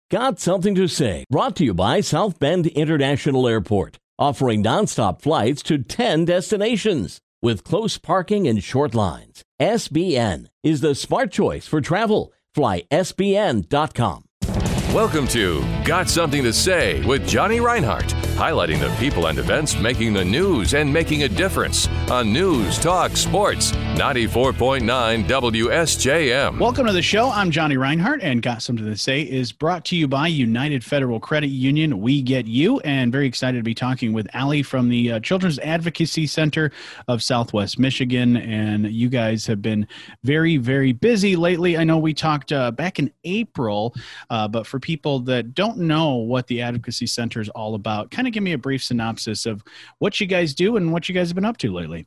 Got Something to Say, brought to you by South Bend International Airport, offering nonstop flights to 10 destinations with close parking and short lines. SBN is the smart choice for travel. Fly SBN.com. Welcome to Got Something to Say with Johnny Reinhardt, highlighting the people and events making the news and making a difference on News Talk Sports 94.9 WSJM. Welcome to the show. I'm Johnny Reinhardt, and Got Something to Say is brought to you by United Federal Credit Union. We get you, and very excited to be talking with Allie from the Children's Advocacy Center of Southwest Michigan. And you guys have been very, very busy lately. I know we talked back in April, but for people that don't know what the Advocacy Center is all about, kind of give me a brief synopsis of what you guys do and what you guys have been up to lately.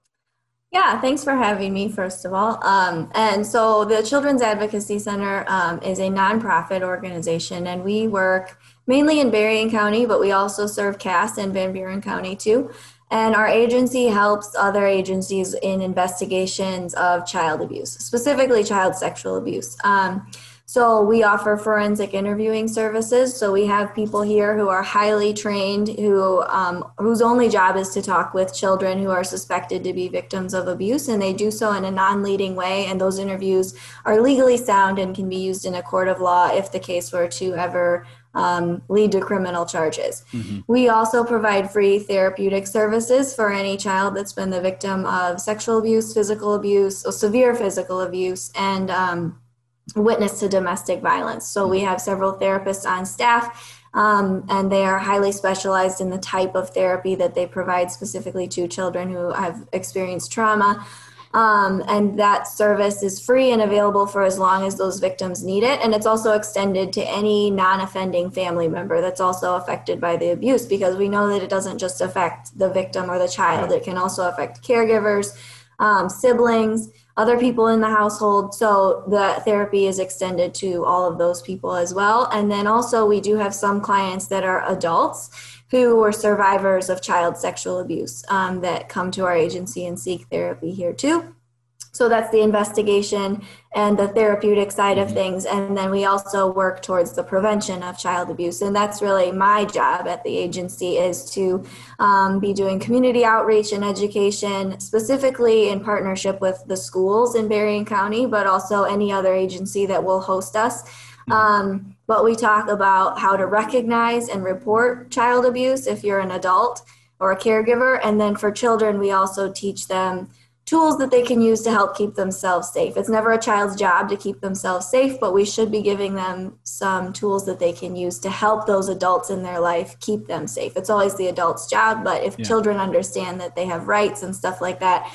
Yeah, thanks for having me, first of all. And so the Children's Advocacy Center is a nonprofit organization, and we work mainly in Berrien County, but we also serve Cass and Van Buren County too. And our agency helps other agencies in investigations of child abuse, specifically child sexual abuse. So we offer forensic interviewing services. So we have people here who are highly trained, whose only job is to talk with children who are suspected to be victims of abuse, and they do so in a non-leading way. And those interviews are legally sound and can be used in a court of law if the case were to ever lead to criminal charges. Mm-hmm. We also provide free therapeutic services for any child that's been the victim of sexual abuse, physical abuse, or severe physical abuse, and witness to domestic violence. So we have several therapists on staff, and they are highly specialized in the type of therapy that they provide specifically to children who have experienced trauma. And that service is free and available for as long as those victims need it. And it's also extended to any non-offending family member that's also affected by the abuse, because we know that it doesn't just affect the victim or the child. It can also affect caregivers, siblings, other people in the household. So the therapy is extended to all of those people as well. And then also we do have some clients that are adults who were survivors of child sexual abuse that come to our agency and seek therapy here too. So that's the investigation and the therapeutic side of things. And then we also work towards the prevention of child abuse. And that's really my job at the agency, is to be doing community outreach and education, specifically in partnership with the schools in Berrien County, but also any other agency that will host us. But we talk about how to recognize and report child abuse if you're an adult or a caregiver. And then for children, we also teach them tools that they can use to help keep themselves safe. It's never a child's job to keep themselves safe, but we should be giving them some tools that they can use to help those adults in their life keep them safe. It's always the adult's job, but if children understand that they have rights and stuff like that,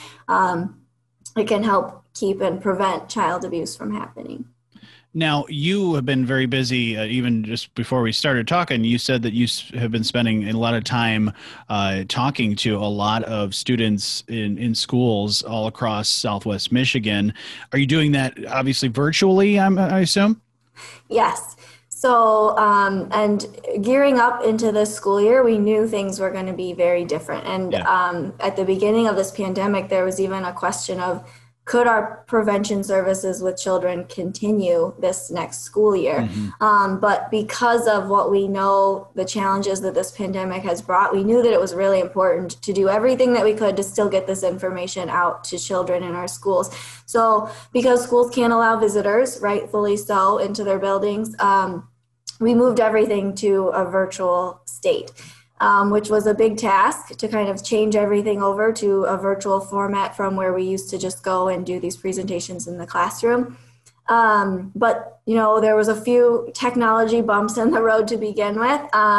it can help keep and prevent child abuse from happening. Now, you have been very busy, even just before we started talking. You said that you have been spending a lot of time talking to a lot of students in schools all across Southwest Michigan. Are you doing that obviously virtually, I assume? Yes. So, and gearing up into this school year, we knew things were going to be very different. And at the beginning of this pandemic, there was even a question of, could our prevention services with children continue this next school year? Mm-hmm. But because of what we know, the challenges that this pandemic has brought, we knew that it was really important to do everything that we could to still get this information out to children in our schools. So because schools can't allow visitors, rightfully so, into their buildings, we moved everything to a virtual state. Which was a big task to kind of change everything over to a virtual format from where we used to just go and do these presentations in the classroom. But, there was a few technology bumps in the road to begin with.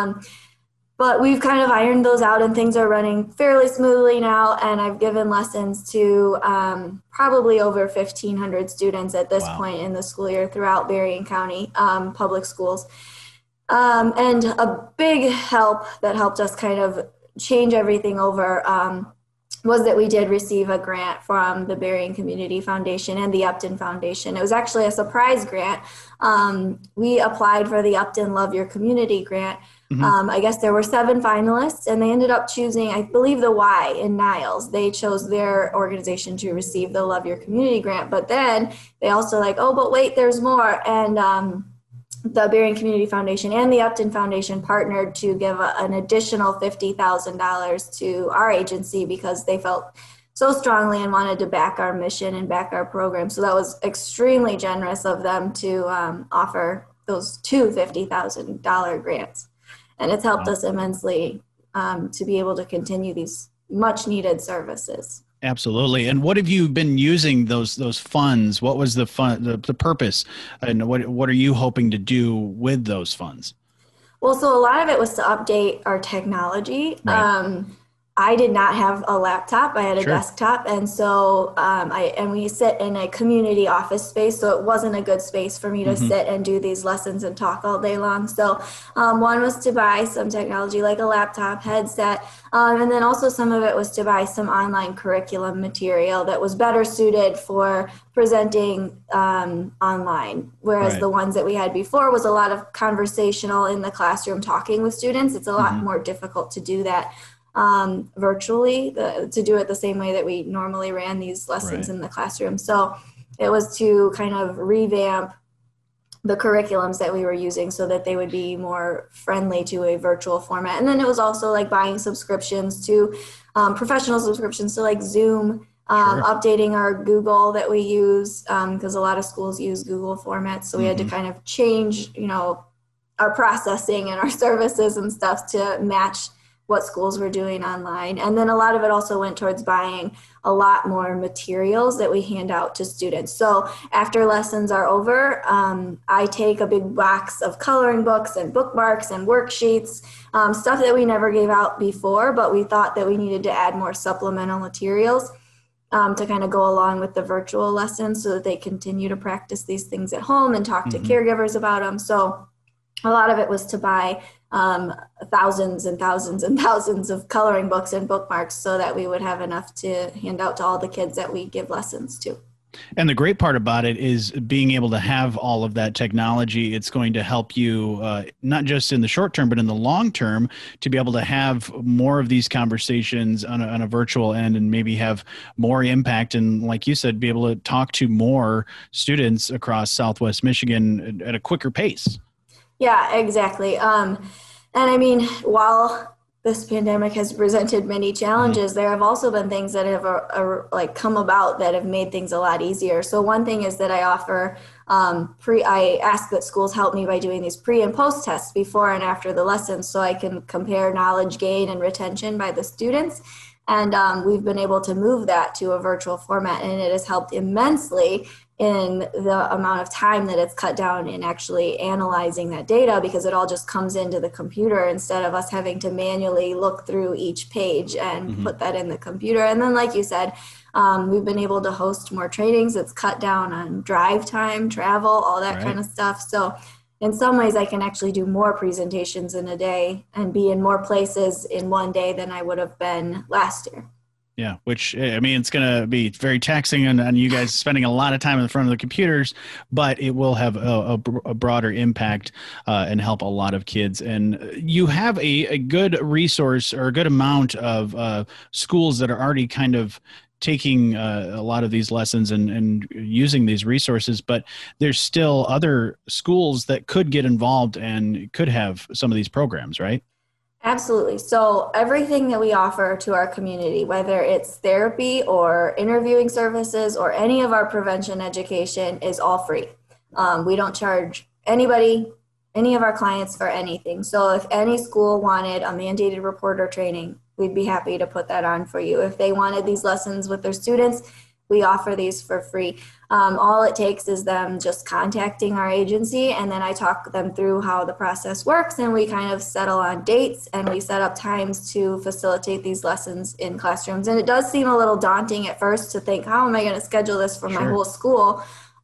But we've kind of ironed those out and things are running fairly smoothly now. And I've given lessons to probably over 1,500 students at this point in the school year throughout Berrien County public schools. And a big help that helped us kind of change everything over was that we did receive a grant from the Berrien Community Foundation and the Upton Foundation. It was actually a surprise grant. We applied for the Upton Love Your Community grant. Mm-hmm. I guess there were 7 finalists, and they ended up choosing, I believe, the Y in Niles. They chose their organization to receive the Love Your Community grant, but then they also but wait, there's more. And the Berrien Community Foundation and the Upton Foundation partnered to give an additional $50,000 to our agency because they felt so strongly and wanted to back our mission and back our program. So that was extremely generous of them to offer those two $50,000 grants. And it's helped us immensely to be able to continue these much needed services. Absolutely. And what have you been using those funds? What was the purpose, and what are you hoping to do with those funds? Well, so a lot of it was to update our technology. Right. I did not have a laptop. I had a desktop. And so we sit in a community office space. So it wasn't a good space for me to sit and do these lessons and talk all day long. So one was to buy some technology like a laptop, headset. And then also some of it was to buy some online curriculum material that was better suited for presenting online. Whereas the ones that we had before was a lot of conversational in the classroom talking with students. It's a lot more difficult to do that virtually, to do it the same way that we normally ran these lessons in the classroom. So it was to kind of revamp the curriculums that we were using so that they would be more friendly to a virtual format. And then it was also like buying subscriptions to professional subscriptions to like Zoom, updating our Google that we use because a lot of schools use Google formats. So we had to kind of change, our processing and our services and stuff to match what schools were doing online. And then a lot of it also went towards buying a lot more materials that we hand out to students. So after lessons are over, I take a big box of coloring books and bookmarks and worksheets, stuff that we never gave out before, but we thought that we needed to add more supplemental materials to kind of go along with the virtual lessons so that they continue to practice these things at home and talk to caregivers about them. So a lot of it was to buy thousands and thousands and thousands of coloring books and bookmarks so that we would have enough to hand out to all the kids that we give lessons to. And the great part about it is being able to have all of that technology. It's going to help you not just in the short term, but in the long term to be able to have more of these conversations on a virtual end and maybe have more impact. And like you said, be able to talk to more students across Southwest Michigan at a quicker pace. Yeah, exactly. And I mean, while this pandemic has presented many challenges, there have also been things that have come about that have made things a lot easier. So one thing is that I offer I ask that schools help me by doing these pre and post tests before and after the lessons so I can compare knowledge gain and retention by the students. And we've been able to move that to a virtual format, and it has helped immensely in the amount of time that it's cut down in actually analyzing that data, because it all just comes into the computer instead of us having to manually look through each page and put that in the computer. And then, like you said, we've been able to host more trainings. It's cut down on drive time, travel, all that kind of stuff. So in some ways, I can actually do more presentations in a day and be in more places in one day than I would have been last year. Yeah, which, I mean, it's going to be very taxing on you guys spending a lot of time in front of the computers, but it will have a broader impact and help a lot of kids. And you have a good resource or a good amount of schools that are already kind of taking a lot of these lessons and using these resources, but there's still other schools that could get involved and could have some of these programs, right? Absolutely. So everything that we offer to our community, whether it's therapy or interviewing services or any of our prevention education, is all free. We don't charge anybody, any of our clients, for anything. So if any school wanted a mandated reporter training, we'd be happy to put that on for you. If they wanted these lessons with their students, we offer these for free. All it takes is them just contacting our agency, and then I talk them through how the process works, and we kind of settle on dates, and we set up times to facilitate these lessons in classrooms. And it does seem a little daunting at first to think, how am I going to schedule this for my whole school?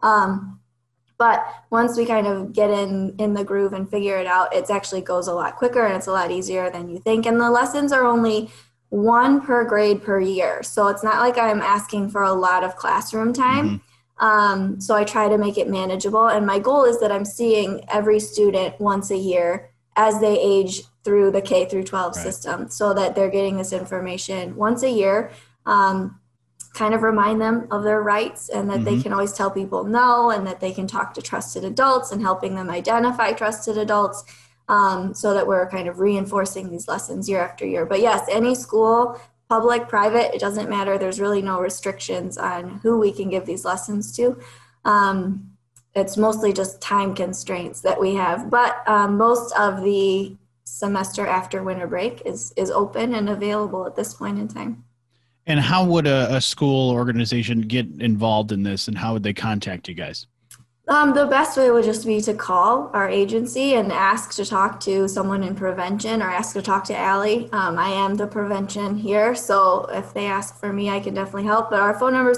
But once we kind of get in the groove and figure it out, it actually goes a lot quicker and it's a lot easier than you think. And the lessons are only one per grade per year. So it's not like I'm asking for a lot of classroom time. So I try to make it manageable. And my goal is that I'm seeing every student once a year as they age through the K through 12 system, so that they're getting this information once a year. kind of remind them of their rights and that they can always tell people no, and that they can talk to trusted adults and helping them identify trusted adults, so that we're kind of reinforcing these lessons year after year. But yes, any school, public, private, it doesn't matter. There's really no restrictions on who we can give these lessons to. It's mostly just time constraints that we have. But most of the semester after winter break is open and available at this point in time. And how would a school organization get involved in this, and how would they contact you guys? The best way would just be to call our agency and ask to talk to someone in prevention, or ask to talk to Allie. I am the prevention here, so if they ask for me, I can definitely help. But our phone number is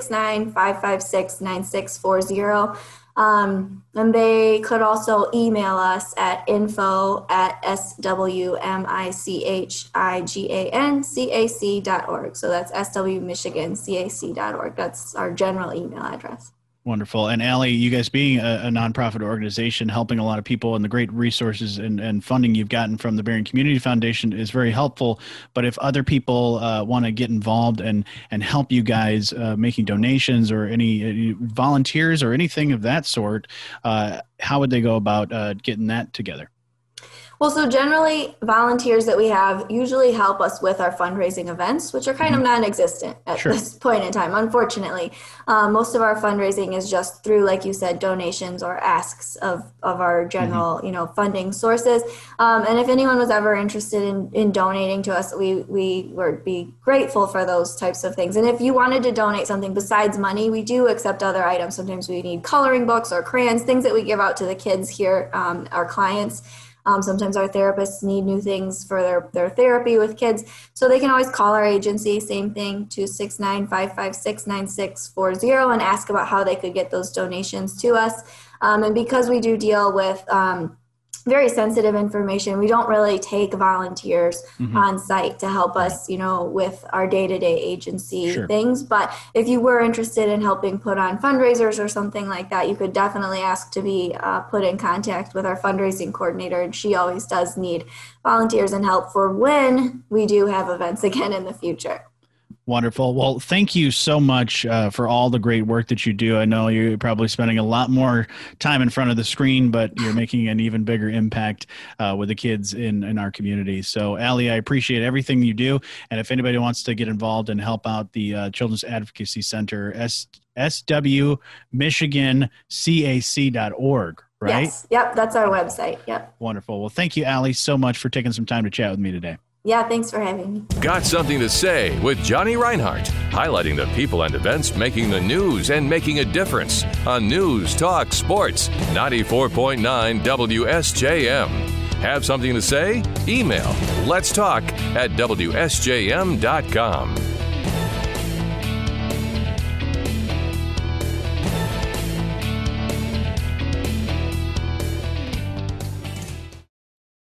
269-556-9640. And they could also email us at info@swmichigancac.org. So that's swmichigancac.org. That's our general email address. Wonderful. And Allie, you guys being a nonprofit organization helping a lot of people, and the great resources and funding you've gotten from the Berrien Community Foundation is very helpful. But if other people want to get involved and help you guys making donations, or any volunteers or anything of that sort, how would they go about getting that together? Well, so generally volunteers that we have usually help us with our fundraising events, which are kind of non-existent at this point in time, unfortunately. Most of our fundraising is just through, like you said, donations or asks of our general, funding sources. And if anyone was ever interested in donating to us, we would be grateful for those types of things. And if you wanted to donate something besides money, we do accept other items. Sometimes we need coloring books or crayons, things that we give out to the kids here, our clients. Sometimes our therapists need new things for their therapy with kids. So they can always call our agency, same thing, 269-556-9640, and ask about how they could get those donations to us. And because we do deal with very sensitive information, we don't really take volunteers on site to help us, with our day-to-day agency things. But if you were interested in helping put on fundraisers or something like that, you could definitely ask to be put in contact with our fundraising coordinator. And she always does need volunteers and help for when we do have events again in the future. Wonderful. Well, thank you so much for all the great work that you do. I know you're probably spending a lot more time in front of the screen, but you're making an even bigger impact with the kids in our community. So, Allie, I appreciate everything you do. And if anybody wants to get involved and help out the Children's Advocacy Center, swmichigancac.org, right? Yes. Yep. That's our website. Yep. Wonderful. Well, thank you, Allie, so much for taking some time to chat with me today. Yeah, thanks for having me. Got Something to Say with Johnny Reinhardt, highlighting the people and events making the news and making a difference on News Talk Sports 94.9 WSJM. Have something to say? Email letstalk@wsjm.com.